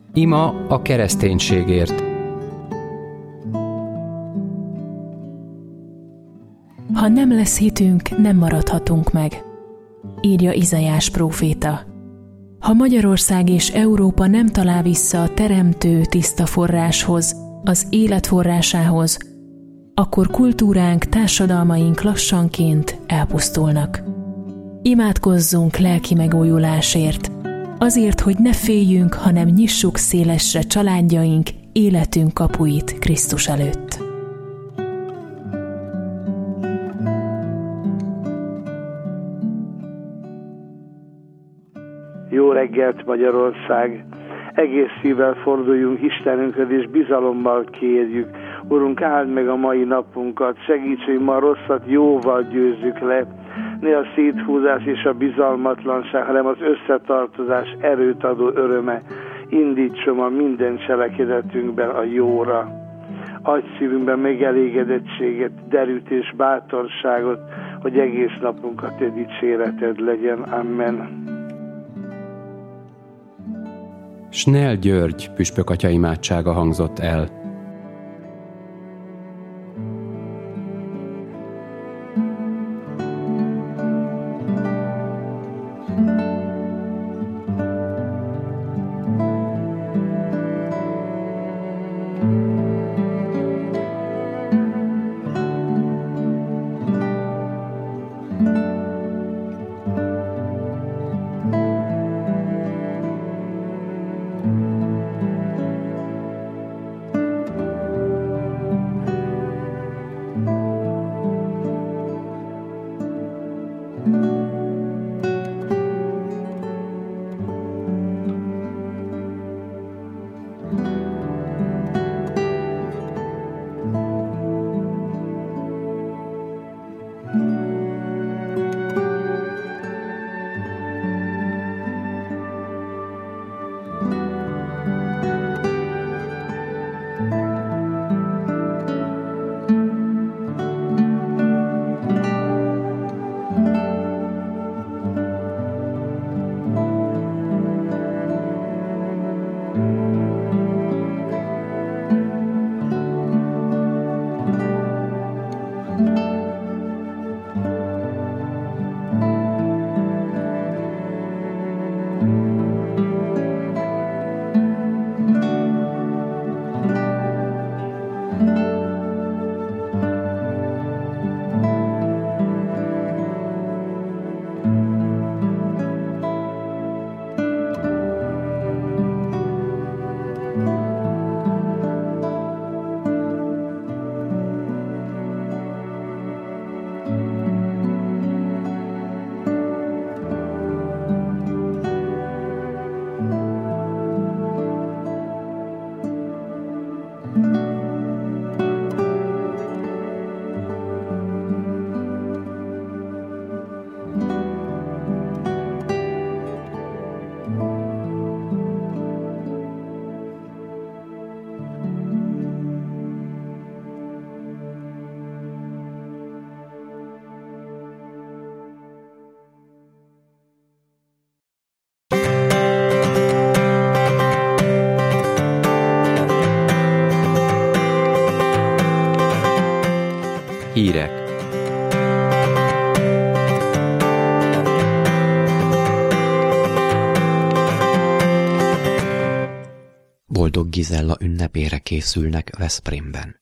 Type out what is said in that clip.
Ima a kereszténységért. Ha nem lesz hitünk, nem maradhatunk meg, írja Izaiás próféta. Ha Magyarország és Európa nem talál vissza a teremtő tiszta forráshoz, az élet forrásához, akkor kultúránk, társadalmaink lassanként elpusztulnak. Imádkozzunk lelki megújulásért, azért, hogy ne féljünk, hanem nyissuk szélesre családjaink, életünk kapuit Krisztus előtt. Jó reggelt, Magyarország! Egész szívvel forduljunk Istenünkhöz, és bizalommal kérjük. Urunk, áld meg a mai napunkat, segíts, hogy ma a rosszat jóval győzzük le. Ne a széthúzás és a bizalmatlanság, hanem az összetartozás erőt adó öröme indítson a minden cselekedetünkben a jóra. Adj szívünkben megelégedettséget, derűt és bátorságot, hogy egész napunkat te dicséreted legyen. Amen. Snell György püspökatya imádsága hangzott el. Hírek. Boldog Gizella ünnepére készülnek Veszprémben.